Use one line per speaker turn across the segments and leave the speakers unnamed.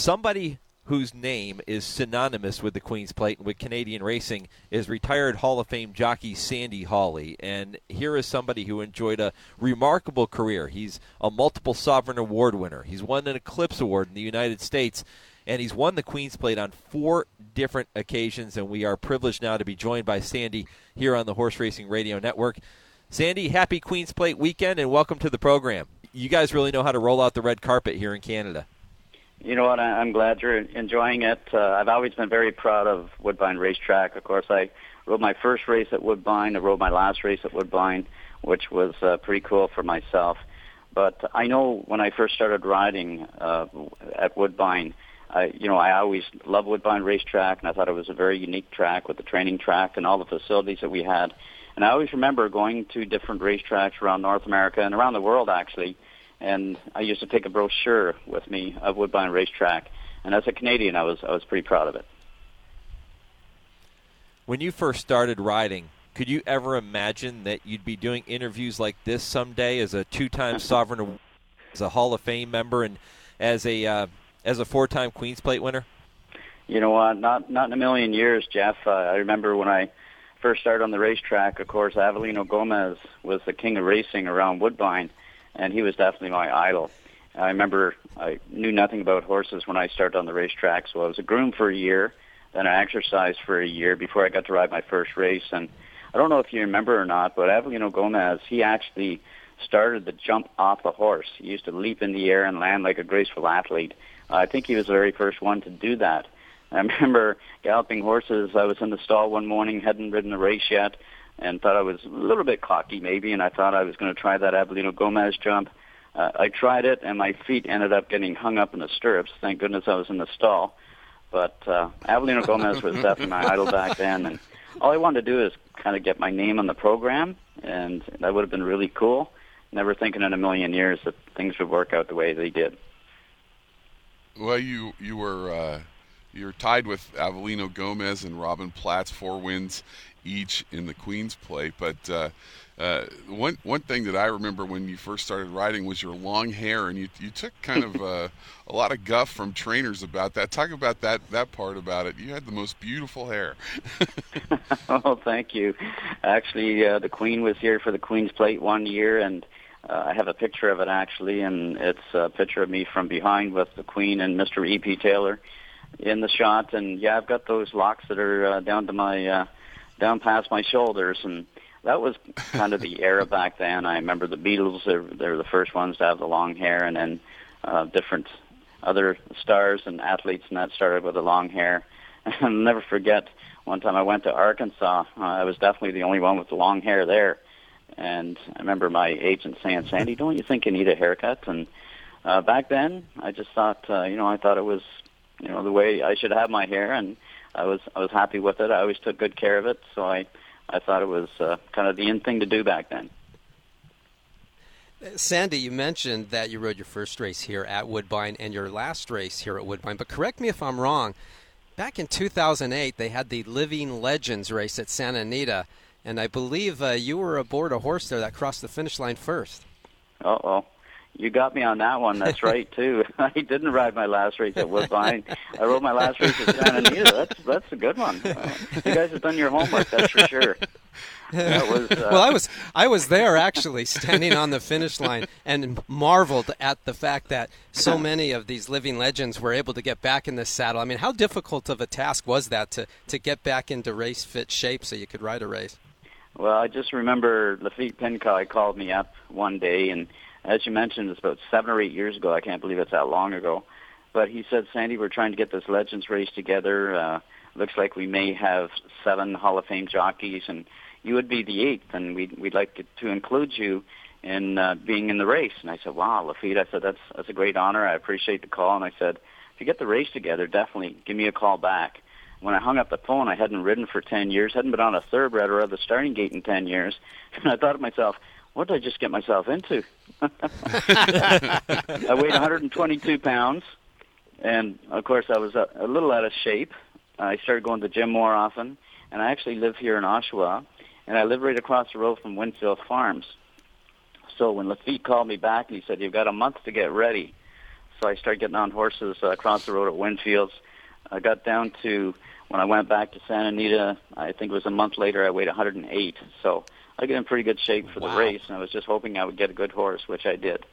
Somebody whose name is synonymous with the Queen's Plate and with Canadian racing is retired Hall of Fame jockey Sandy Hawley. And here is somebody who enjoyed a remarkable career. He's a multiple Sovereign Award winner. He's won an Eclipse Award in the United States, and he's won the Queen's Plate on 4 different occasions, and we are privileged now to be joined by Sandy here on the Horse Racing Radio Network. Sandy, happy Queen's Plate weekend, and welcome to the program. You guys really know how to roll out the red carpet here in Canada.
You know what, I'm glad you're enjoying it. I've always been very proud of Woodbine Racetrack. Of course, I rode my first race at Woodbine. I rode my last race at Woodbine, which was pretty cool for myself. But I know when I first started riding at Woodbine, I always loved Woodbine Racetrack, and I thought it was a very unique track with the training track and all the facilities that we had. And I always remember going to different racetracks around North America and around the world, actually. And I used to take a brochure with me of Woodbine Racetrack. And as a Canadian, I was pretty proud of it.
When you first started riding, could you ever imagine that you'd be doing interviews like this someday as a 2-time Sovereign, as a Hall of Fame member, and as a 4-time Queen's Plate winner?
You know what? Not in a million years, Jeff. I remember when I first started on the racetrack, of course, Avelino Gomez was the king of racing around Woodbine. And he was definitely my idol. I remember I knew nothing about horses when I started on the racetrack, so I was a groom for a year, then I exercised for a year before I got to ride my first race. And I don't know if you remember or not, but Avelino Gomez, he actually started the jump off the horse. He used to leap in the air and land like a graceful athlete. I think he was the very first one to do that. I remember galloping horses. I was in the stall one morning, hadn't ridden a race yet, and thought I was a little bit cocky maybe, and I thought I was going to try that Avelino Gomez jump. I tried it, and my feet ended up getting hung up in the stirrups. Thank goodness I was in the stall. But Avelino Gomez was definitely my idol back then, and all I wanted to do is kind of get my name on the program, and that would have been really cool. Never thinking in a million years that things would work out the way they did.
Well, you were you're tied with Avelino Gomez and Robin Platts, 4 wins each in the Queen's Plate. But one thing that I remember when you first started riding was your long hair, and you took kind of a lot of guff from trainers about that. Talk about that part about it. You had the most beautiful hair.
Oh, thank you. Actually, the Queen was here for the Queen's Plate one year, and I have a picture of it, actually, and it's a picture of me from behind with the Queen and Mr. E.P. Taylor in the shot. And, yeah, I've got those locks that are down past my shoulders, and that was kind of the era back then. I remember the Beatles, they were the first ones to have the long hair, and then different other stars and athletes, and that started with the long hair. I'll never forget, one time I went to Arkansas. I was definitely the only one with the long hair there, and I remember my agent saying, "Sandy, don't you think you need a haircut?" And back then, I just thought, I thought it was, the way I should have my hair, and I was happy with it. I always took good care of it, so I thought it was kind of the in thing to do back then.
Sandy, you mentioned that you rode your first race here at Woodbine and your last race here at Woodbine, but correct me if I'm wrong. Back in 2008, they had the Living Legends race at Santa Anita, and I believe you were aboard a horse there that crossed the finish line first.
Uh-oh. You got me on that one. That's right, too. I didn't ride my last race at Woodbine. I rode my last race at Santa Anita. That's a good one. You guys have done your homework, that's for sure. That was,
well, I was there, actually, standing on the finish line and marveled at the fact that so many of these living legends were able to get back in the saddle. I mean, how difficult of a task was that to get back into race-fit shape so you could ride a race?
Well, I just remember Lafitte Pincoy called me up one day, and as you mentioned, it's about 7 or 8 years ago. I can't believe it's that long ago. But he said, "Sandy, we're trying to get this Legends race together. Looks like we may have 7 Hall of Fame jockeys, and you would be the 8th, and we'd like to include you in being in the race." And I said, "Wow, Lafitte," I said, that's a great honor. I appreciate the call. And I said, "If you get the race together, definitely give me a call back." When I hung up the phone, I hadn't ridden for 10 years, hadn't been on a thoroughbred or at the starting gate in 10 years. And I thought to myself, what did I just get myself into? I weighed 122 pounds, and, of course, I was a little out of shape. I started going to the gym more often, and I actually live here in Oshawa, and I live right across the road from Winfield Farms. So when Lafitte called me back, and he said, "You've got a month to get ready." So I started getting on horses across the road at Winfields. I got down to, when I went back to Santa Anita, I think it was a month later, I weighed 108. So I got in pretty good shape for the race, and I was just hoping I would get a good horse, which I did.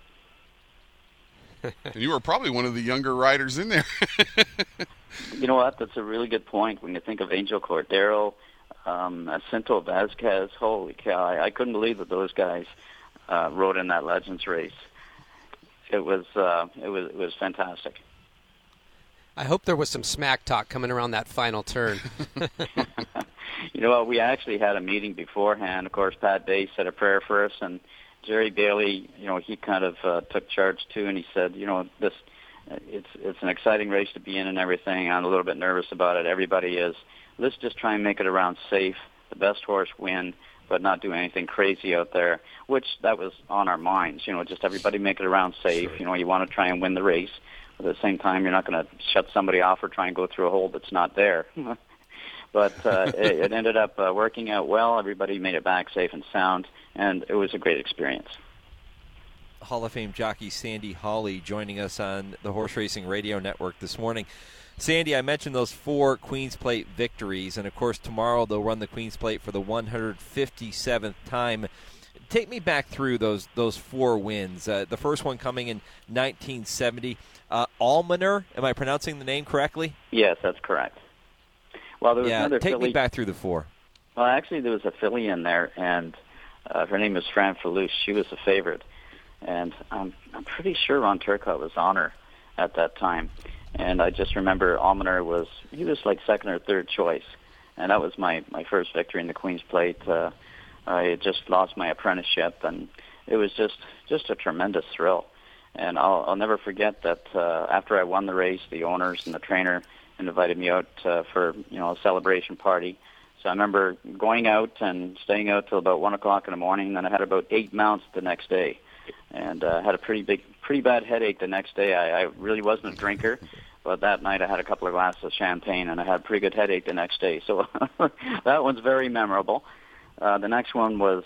And you were probably one of the younger riders in there.
You know what? That's a really good point. When you think of Angel Cordero, Jacinto Vasquez, holy cow! I couldn't believe that those guys rode in that Legends race. It was fantastic.
I hope there was some smack talk coming around that final turn.
You know what? We actually had a meeting beforehand. Of course, Pat Day said a prayer for us, and Jerry Bailey, he kind of took charge too, and he said, this it's an exciting race to be in and everything. I'm a little bit nervous about it. Everybody is. Let's just try and make it around safe. The best horse win, but not do anything crazy out there, which that was on our minds. Just everybody make it around safe.
Sure.
You want to try and win the race. But at the same time, you're not going to shut somebody off or try and go through a hole that's not there. But it ended up working out well. Everybody made it back safe and sound, and it was a great experience.
Hall of Fame jockey Sandy Hawley joining us on the Horse Racing Radio Network this morning. Sandy, I mentioned those 4 Queen's Plate victories, and of course tomorrow they'll run the Queen's Plate for the 157th time. Take me back through those 4 wins. The first one coming in 1970. Almoner, am I pronouncing the name correctly?
Yes, that's correct. Well, there was another
take
filly.
Me back through the 4.
Well, actually, there was a filly in there, and her name was Fran Falouche. She was a favorite, and I'm pretty sure Ron Turcotte was on her at that time. And I just remember Almoner was like second or third choice, and that was my first victory in the Queen's Plate. I had just lost my apprenticeship, and it was just a tremendous thrill. And I'll never forget that after I won the race, the owners and the trainer invited me out for a celebration party. So I remember going out and staying out till about 1 o'clock in the morning. Then I had about 8 mounts the next day, and had a pretty bad headache the next day. I really wasn't a drinker, but that night I had a couple of glasses of champagne, and I had a pretty good headache the next day. So that one's very memorable. The next one was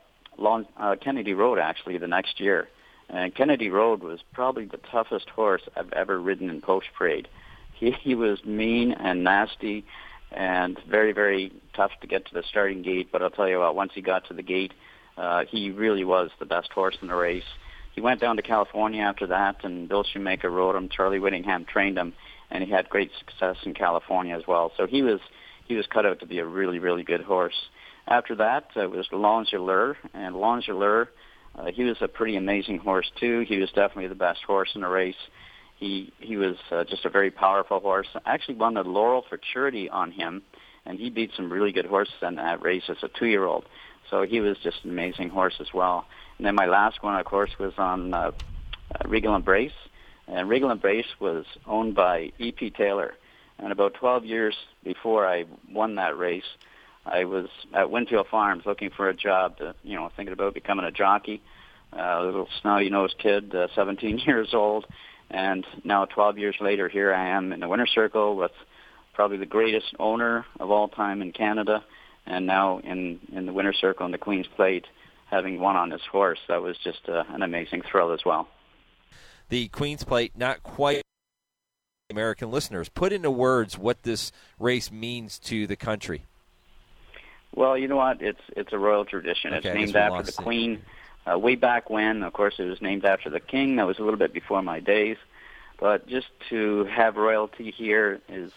Kennedy Road, actually, the next year. And Kennedy Road was probably the toughest horse I've ever ridden in post parade. He was mean and nasty and very, very tough to get to the starting gate. But I'll tell you what, once he got to the gate, he really was the best horse in the race. He went down to California after that, and Bill Shoemaker rode him. Charlie Whittingham trained him, and he had great success in California as well. So he was cut out to be a really, really good horse. After that, it was L'Angéleur, and L'Angéleur, he was a pretty amazing horse too. He was definitely the best horse in the race. He was just a very powerful horse. I actually won the Laurel Futurity on him, and he beat some really good horses in that race as a 2-year-old. So he was just an amazing horse as well. And then my last one, of course, was on Regal Embrace. And Regal Embrace was owned by E.P. Taylor. And about 12 years before I won that race, I was at Winfield Farms looking for a job, thinking about becoming a jockey. A little snotty-nosed kid, 17 years old. And now 12 years later, here I am in the winner's circle with probably the greatest owner of all time in Canada, and now in the winner's circle in the Queen's Plate, having won on this horse. That was just an amazing thrill as well.
The Queen's Plate, not quite American listeners. Put into words what this race means to the country.
Well, you know what? It's a royal tradition.
Okay,
it's named after the Queen. Way back when, of course, it was named after the King. That was a little bit before my days. But just to have royalty here is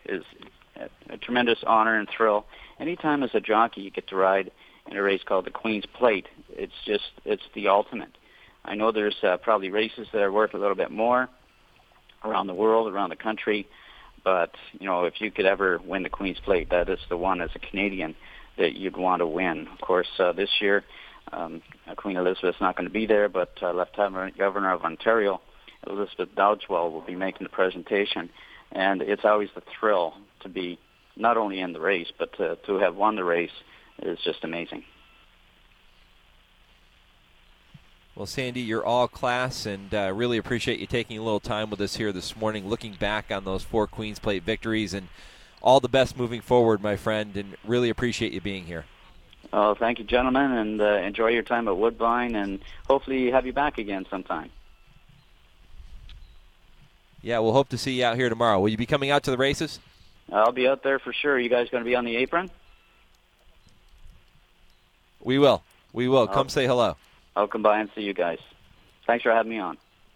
a tremendous honor and thrill. Anytime as a jockey you get to ride in a race called the Queen's Plate, it's the ultimate. I know there's probably races that are worth a little bit more around the world, around the country. But, if you could ever win the Queen's Plate, that is the one as a Canadian that you'd want to win. Of course, this year, Queen Elizabeth's not going to be there, but Lieutenant Governor of Ontario, Elizabeth Dowdeswell, will be making the presentation. And it's always the thrill to be not only in the race, but to have won the race is just amazing.
Well, Sandy, you're all class, and really appreciate you taking a little time with us here this morning, looking back on those 4 Queen's Plate victories, and all the best moving forward, my friend, and really appreciate you being here.
Oh, thank you, gentlemen, and enjoy your time at Woodbine, and hopefully have you back again sometime.
Yeah, we'll hope to see you out here tomorrow. Will you be coming out to the races?
I'll be out there for sure. You guys going to be on the apron?
We will. We will. Come say hello.
I'll come by and see you guys. Thanks for having me on.